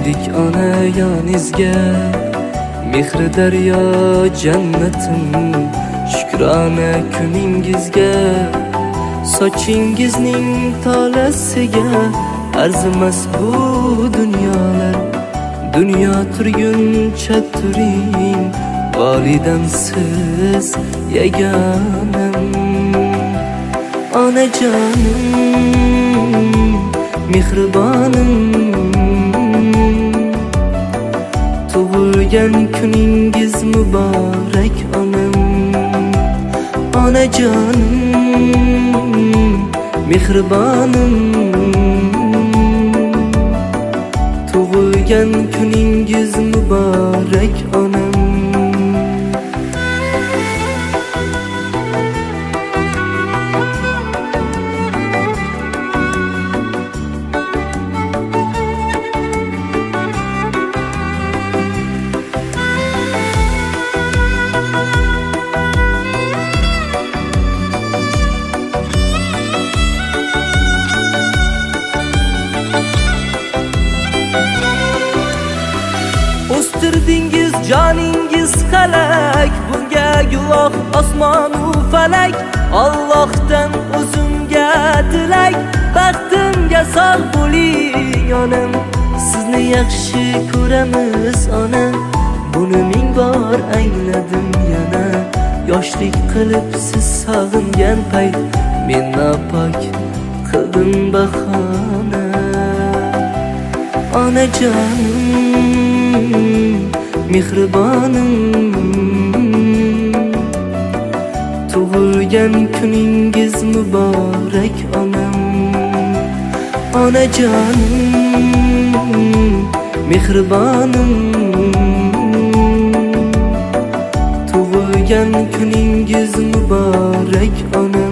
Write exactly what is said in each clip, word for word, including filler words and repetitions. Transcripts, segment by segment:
Keldik ona yoningizga, mehri daryo jannatim, shukrona kuningizga. Sochingizning tolasiga arzimas bu dunyolar. Dunyo turguncha turing, volidamsiz yagonam. Onajonim, mehribonim, tug'ilgan kuningiz muborak onam. Onajonim, mehribonim, tug'ilgan kuningiz muborak onam. O'stirdingiz joningiz halak, bunga guvoh osmonu falak. Allohdan o'zimga tilak, baxtimga sog' bo'ling onam. Sizni yaxshi ko'ramiz ona, buni ming bor angladim yana. Yoshlik qilib siz sog'ingan payt, men nopok qildim bahona. Onajonim, mehribonim, tug'ilgan kuningiz muborak onam. Onajonim, mehribonim, tug'ilgan kuningiz muborak onam.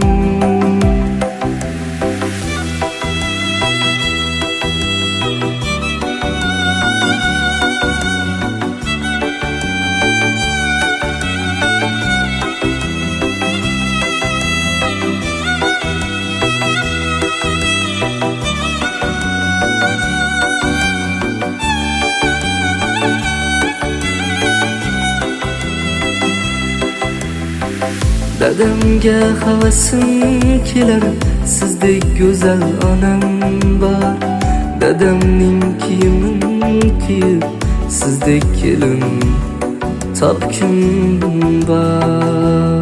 Dadamga havasim kelar, sizdek go'zal onam bor. Dadamning kiyimin kiyib, sizdek kelin topkim bor.